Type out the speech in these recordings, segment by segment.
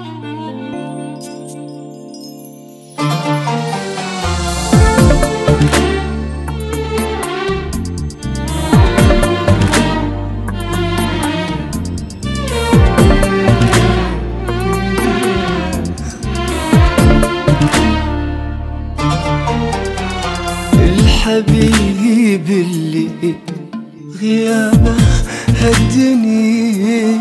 الحبيب اللي غيابه هدني،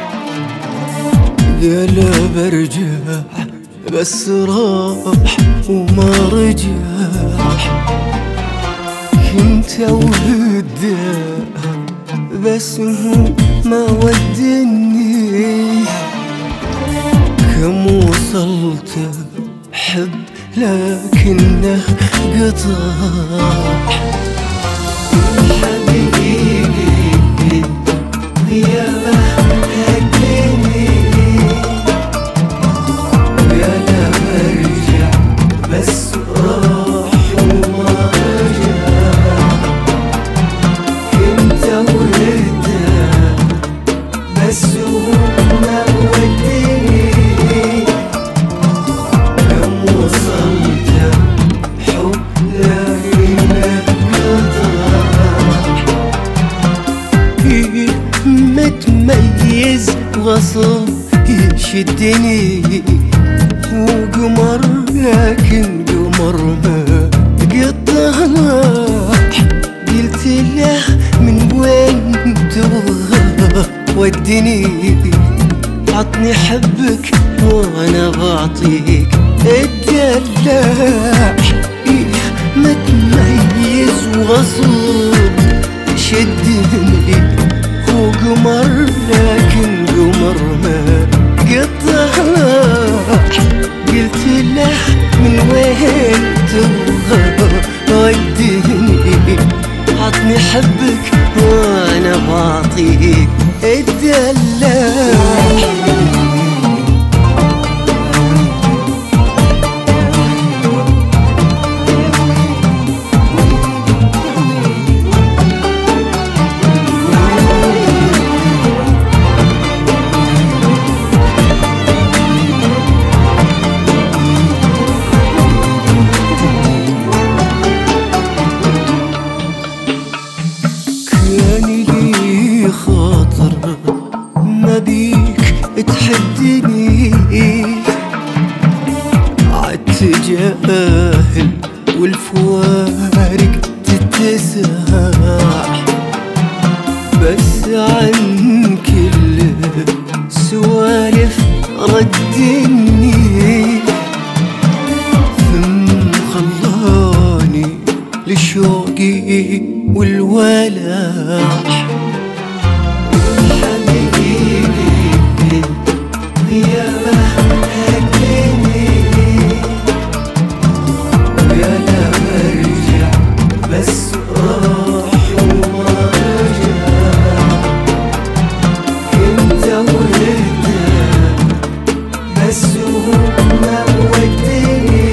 قال برجع بس راح وما رجع. كنت أوده بس هو ما ودني، كم وصلت حب لكنه قطع. حبيبي غيابه هدني، وأنا برجع بس راح وما رجع. كنت أوده بس هو ما ودني، كم وصلت حب لكنه متميز وغصب يشدني، وقمر لكن قمر ما قطع. قلت له من وين تبغى ودني، عطني حبك وانا بعطيك الدلع. متميز وغصب شدني، وقمر لكن قمر ما قطع. قلت له من وين تبغى ودني، عطني حبك وانا بعطيك الدلع. خاطر ما بيك تحدني، عالتجاهل والفوارق تتسع، بس عن كل سوالف ردني. ثم خلاني لشوقي والولاح. غيابه هدني، وأنا برجع بس راح وما رجع. كنت أوده بس هو ما ودني،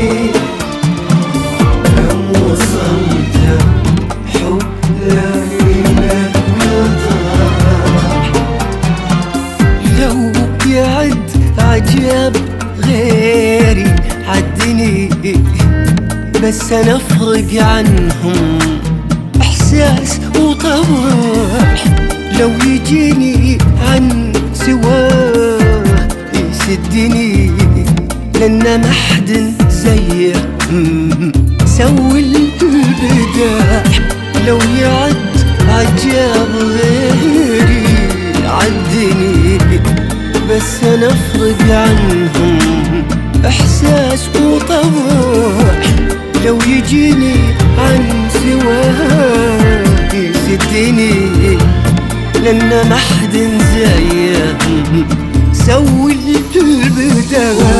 كم وصلت حب لكنه قطع. لو يعد عجب غيري عدني، بس أنا أفرق عنهم إحساس وطبع. لو يجيني عن سواه يسدني، لأن ما حد زيه سوي البداع. لو يعد عجب غيري عدني، بس أنا أفرق عنهم إحساس وطبع. لو يجيني عن سواه يسدني، لأن ما حد زيه سوي البداع.